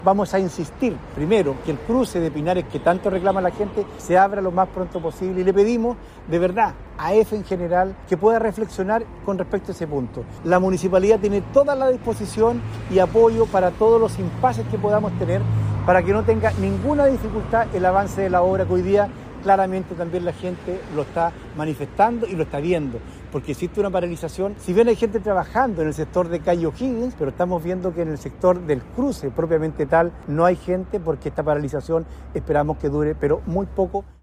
Vamos a insistir, primero, que el cruce de Pinares que tanto reclama la gente se abra lo más pronto posible y le pedimos, de verdad, a EFE en general, que pueda reflexionar con respecto a ese punto. La municipalidad tiene toda la disposición y apoyo para todos los impases que podamos tener para que no tenga ninguna dificultad el avance de la obra que hoy día claramente también la gente lo está manifestando y lo está viendo, porque existe una paralización. Si bien hay gente trabajando en el sector de calle O'Higgins, pero estamos viendo que en el sector del cruce propiamente tal no hay gente porque esta paralización esperamos que dure, pero muy poco.